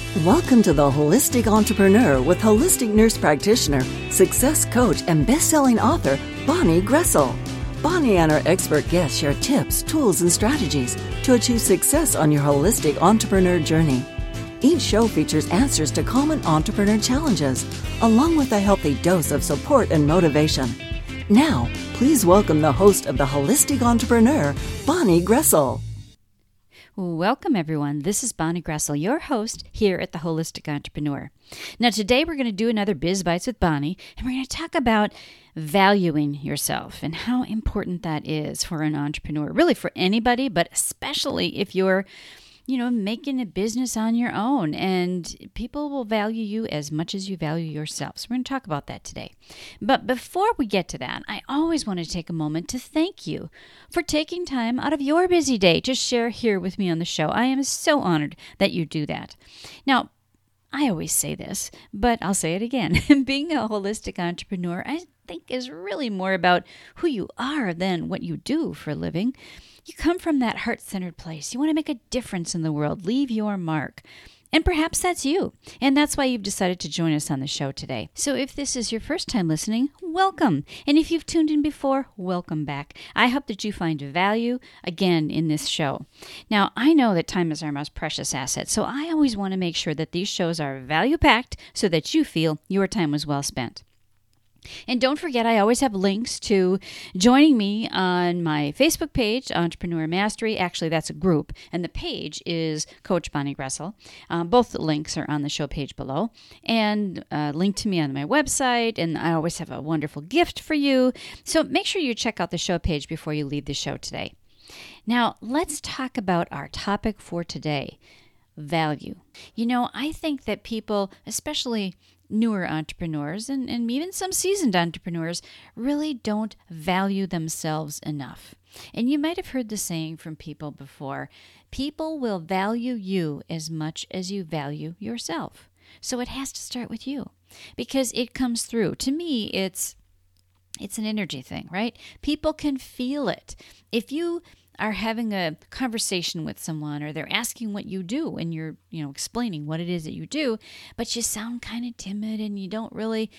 Welcome to The Holistic Entrepreneur with holistic nurse practitioner, success coach, and best-selling author, Bonnie Gressel. Bonnie and her expert guests share tips, tools, and strategies to achieve success on your holistic entrepreneur journey. Each show features answers to common entrepreneur challenges, along with a healthy dose of support and motivation. Now, please welcome the host of The Holistic Entrepreneur, Bonnie Gressel. Welcome, everyone. This is Bonnie Gressel, your host here at The Holistic Entrepreneur. Now, today we're going to do another Biz Bites with Bonnie, and we're going to talk about valuing yourself and how important that is for an entrepreneur, really for anybody, but especially if you're making a business on your own, and people will value you as much as you value yourself. So we're going to talk about that today. But before we get to that, I always want to take a moment to thank you for taking time out of your busy day to share here with me on the show. I am so honored that you do that. Now, I always say this, but I'll say it again. Being a holistic entrepreneur, I think, is really more about who you are than what you do for a living. You come from that heart-centered place. You want to make a difference in the world, leave your mark. And perhaps that's you. And that's why you've decided to join us on the show today. So if this is your first time listening, welcome. And if you've tuned in before, welcome back. I hope that you find value again in this show. Now, I know that time is our most precious asset, so I always want to make sure that these shows are value-packed so that you feel your time was well spent. And don't forget, I always have links to joining me on my Facebook page, Entrepreneur Mastery. Actually, that's a group, and the page is Coach Bonnie Gressel. Both the links are on the show page below. And link to me on my website, and I always have a wonderful gift for you. So make sure you check out the show page before you leave the show today. Now, let's talk about our topic for today, value. I think that people, especially newer entrepreneurs and even some seasoned entrepreneurs, really don't value themselves enough. And you might have heard the saying from people before, people will value you as much as you value yourself. So it has to start with you because it comes through. To me, it's an energy thing, right? People can feel it. If you are having a conversation with someone or they're asking what you do and you're, explaining what it is that you do, but you sound kind of timid and you don't really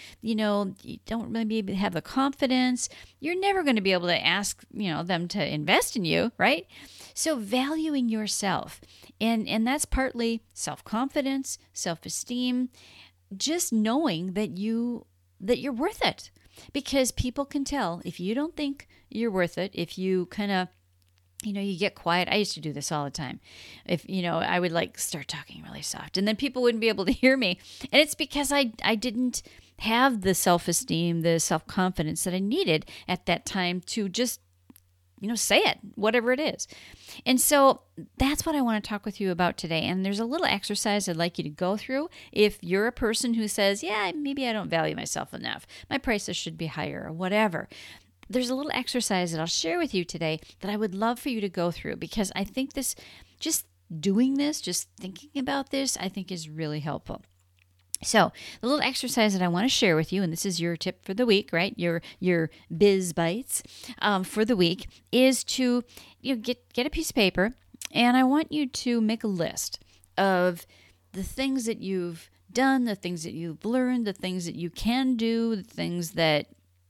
have the confidence, you're never going to be able to ask, them to invest in you, right? So valuing yourself, and that's partly self-confidence, self-esteem, just knowing that you're worth it, because people can tell if you don't think you're worth it, if you kind of you get quiet. I used to do this all the time. If, I would start talking really soft and then people wouldn't be able to hear me. And it's because I didn't have the self-esteem, the self-confidence that I needed at that time to just, say it, whatever it is. And so that's what I want to talk with you about today. And there's a little exercise I'd like you to go through. If you're a person who says, yeah, maybe I don't value myself enough, my prices should be higher or whatever, there's a little exercise that I'll share with you today that I would love for you to go through, because I think just thinking about this, I think is really helpful. So the little exercise that I want to share with you, and this is your tip for the week, right? Your Biz Bites for the week, is to get a piece of paper, and I want you to make a list of the things that you've done, the things that you've learned, the things that you can do, the things that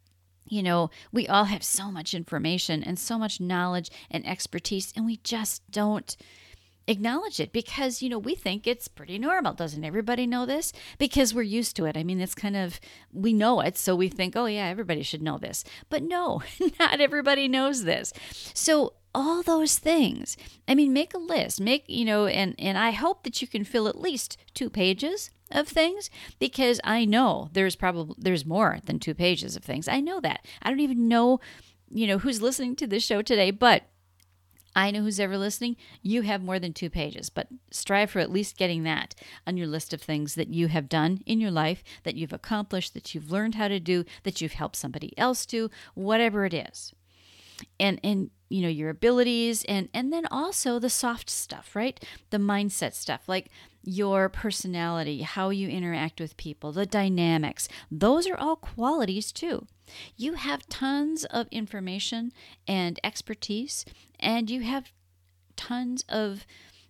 we all have so much information and so much knowledge and expertise, and we just don't acknowledge it because, we think it's pretty normal. Doesn't everybody know this? Because we're used to it. I mean, it's we know it, so we think, oh yeah, everybody should know this. But no, not everybody knows this. So all those things, make a list, and I hope that you can fill at least 2 pages of things, because I know there's more than 2 pages of things. I know that. I don't even know, who's listening to this show today, but I know who's ever listening. You have more than 2 pages, but strive for at least getting that on your list of things that you have done in your life, that you've accomplished, that you've learned how to do, that you've helped somebody else do, whatever it is. And your abilities, and then also the soft stuff, right? The mindset stuff, like your personality, how you interact with people, the dynamics. Those are all qualities too. You have tons of information and expertise, and you have tons of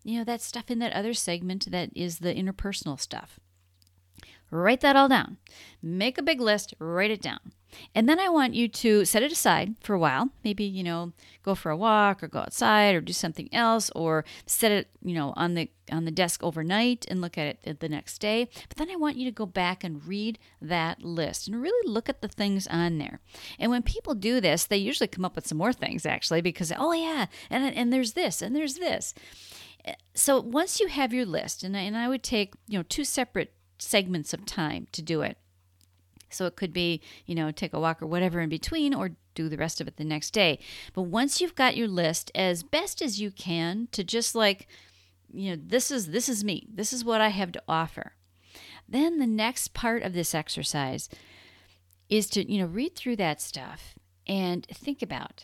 that stuff in that other segment that is the interpersonal stuff. Write that all down. Make a big list, write it down. And then I want you to set it aside for a while. Maybe, go for a walk or go outside or do something else, or set it, on the desk overnight and look at it the next day. But then I want you to go back and read that list and really look at the things on there. And when people do this, they usually come up with some more things actually, because, oh yeah, and there's this and there's this. So once you have your list, and I would take, 2 separate segments of time to do it. So it could be, take a walk or whatever in between, or do the rest of it the next day. But once you've got your list, as best as you can, to just like, this is me. This is what I have to offer. Then the next part of this exercise is to, read through that stuff and think about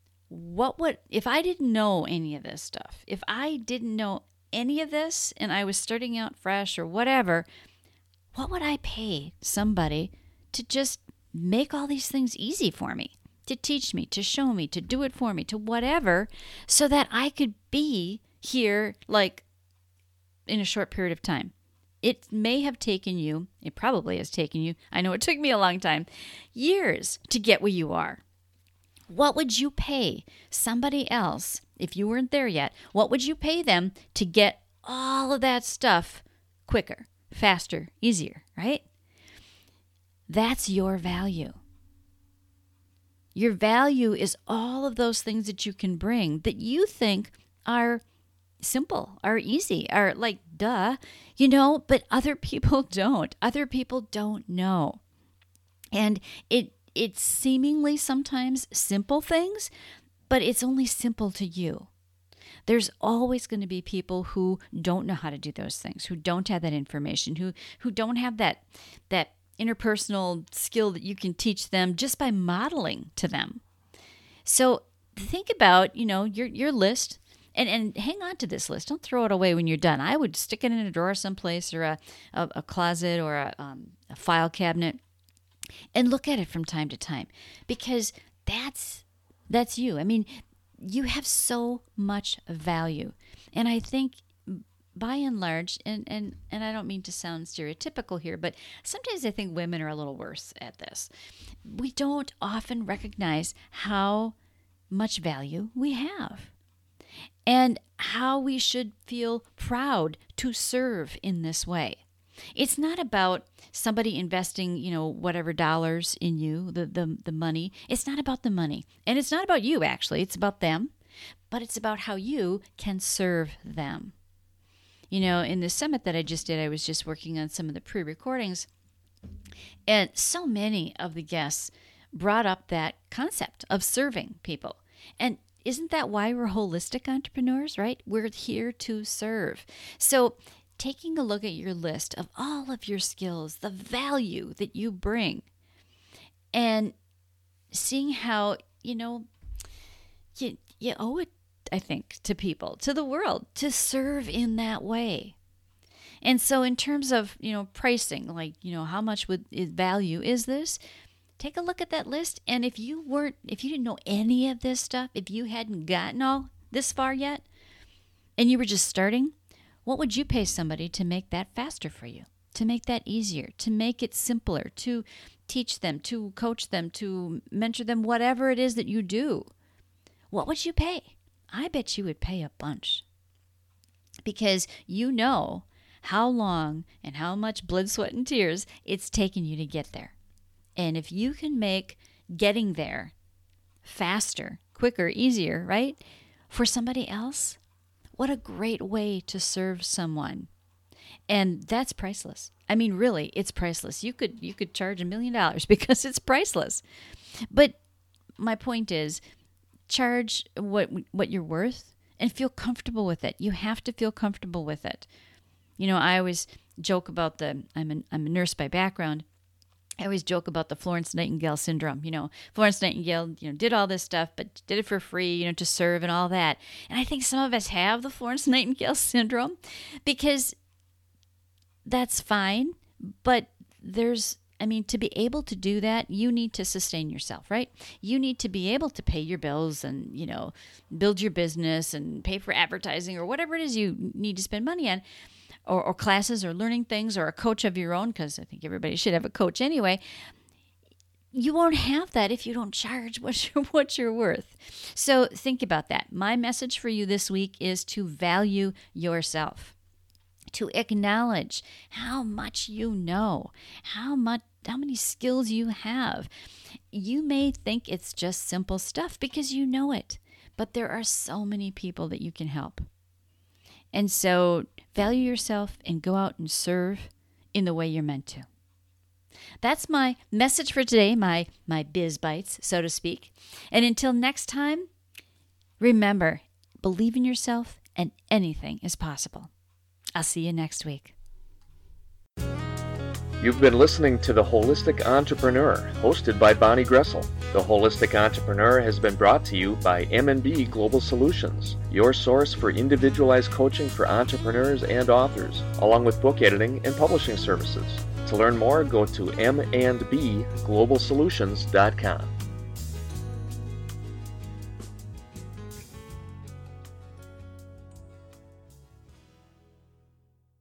if I didn't know any of this stuff, if I didn't know any of this and I was starting out fresh or whatever, what would I pay somebody to just make all these things easy for me, to teach me, to show me, to do it for me, to whatever, so that I could be here like in a short period of time? It may have taken you, it probably has taken you, I know it took me a long time, years to get where you are. What would you pay somebody else, if you weren't there yet, what would you pay them to get all of that stuff quicker, faster, easier, right? That's your value. Your value is all of those things that you can bring that you think are simple, are easy, are like, duh, but other people don't. Other people don't know. And it's seemingly sometimes simple things, but it's only simple to you. There's always going to be people who don't know how to do those things, who don't have that information, who don't have that interpersonal skill that you can teach them just by modeling to them. So think about, your list and hang on to this list. Don't throw it away when you're done. I would stick it in a drawer someplace, or a closet, or a file cabinet, and look at it from time to time, because that's you. I mean, you have so much value. And I think by and large, and I don't mean to sound stereotypical here, but sometimes I think women are a little worse at this. We don't often recognize how much value we have and how we should feel proud to serve in this way. It's not about somebody investing, whatever dollars in you, the money. It's not about the money. And it's not about you, actually. It's about them. But it's about how you can serve them. In the summit that I just did, I was just working on some of the pre-recordings. And so many of the guests brought up that concept of serving people. And isn't that why we're holistic entrepreneurs, right? We're here to serve. So taking a look at your list of all of your skills, the value that you bring, and seeing how, you owe it, I think, to people, to the world, to serve in that way. And so in terms of, pricing, like, how much value is this? Take a look at that list. And if you didn't know any of this stuff, if you hadn't gotten all this far yet, and you were just starting, what would you pay somebody to make that faster for you, to make that easier, to make it simpler, to teach them, to coach them, to mentor them, whatever it is that you do? What would you pay? I bet you would pay a bunch, because you know how long and how much blood, sweat, and tears it's taken you to get there. And if you can make getting there faster, quicker, easier, right, for somebody else, what a great way to serve someone. And that's priceless. I mean, really, it's priceless. You could charge $1 million because it's priceless. But my point is, charge what you're worth and feel comfortable with it. You have to feel comfortable with it. I always joke about I'm a nurse by background. I always joke about the Florence Nightingale syndrome. Florence Nightingale, did all this stuff, but did it for free, to serve and all that. And I think some of us have the Florence Nightingale syndrome, because that's fine, but there's I mean, to be able to do that, you need to sustain yourself, right? You need to be able to pay your bills and, build your business and pay for advertising or whatever it is you need to spend money on, or classes or learning things or a coach of your own, because I think everybody should have a coach anyway. You won't have that if you don't charge what you're worth. So think about that. My message for you this week is to value yourself, to acknowledge how much you know, how many skills you have. You may think it's just simple stuff because you know it, but there are so many people that you can help. And so value yourself and go out and serve in the way you're meant to. That's my message for today, my biz bites, so to speak. And until next time, remember, believe in yourself and anything is possible. I'll see you next week. You've been listening to The Holistic Entrepreneur, hosted by Bonnie Gressel. The Holistic Entrepreneur has been brought to you by M&B Global Solutions, your source for individualized coaching for entrepreneurs and authors, along with book editing and publishing services. To learn more, go to mandbglobalsolutions.com.